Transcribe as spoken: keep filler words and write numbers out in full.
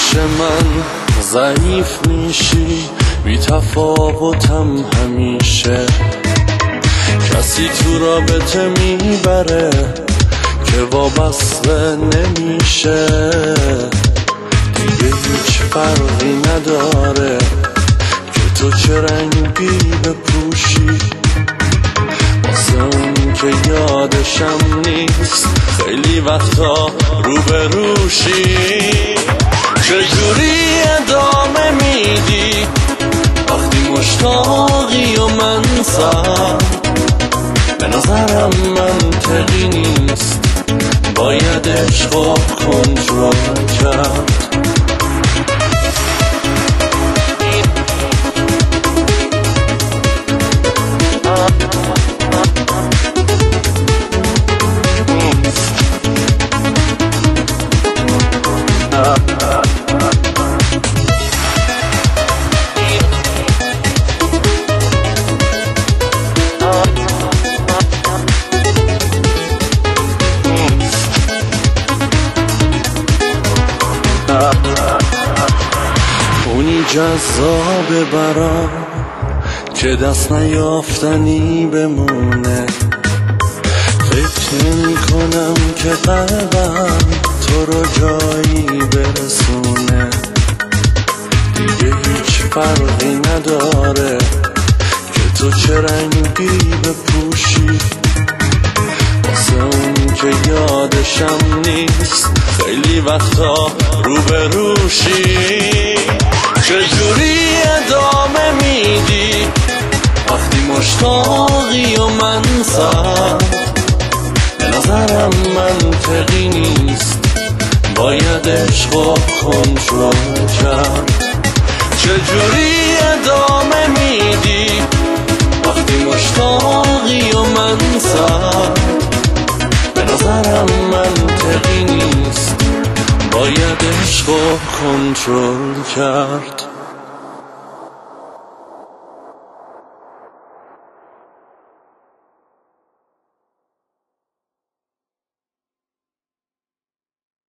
پیش من ضعیف میشی، بی تفاوتم همیشه. کسی تو رابطه میبره که وابسته نمیشه. دیگه هیچ فرقی نداره که تو چه رنگی بپوشی. واسه اون که یادشم نیست خیلی وقتا روبروشی. چجوری ادامه میدی وقتی مشتاقی و من سرد؟ به نظرم منطقی نیست، باید عشق رو کنترل کرد. اونی جذابه برام که دست نیافتنی بمونه. فکر نمی کنم که قلبم تو رو جایی برسونه. دیگه هیچ فرقی نداره که تو چه رنگی بپوشی. واسه اون که یادشم نیست خیلی وقتا روبروشی. چجوری ادامه میدی وقتی مشتاقی و من سرد؟ به نظرم منطقی نیست، باید عشق رو کنترل کرد. چجوری ادامه میدی وقتی مشتاقی و من سرد؟ به نظرم منطقی نیست، باید عشق رو کنترل کرد.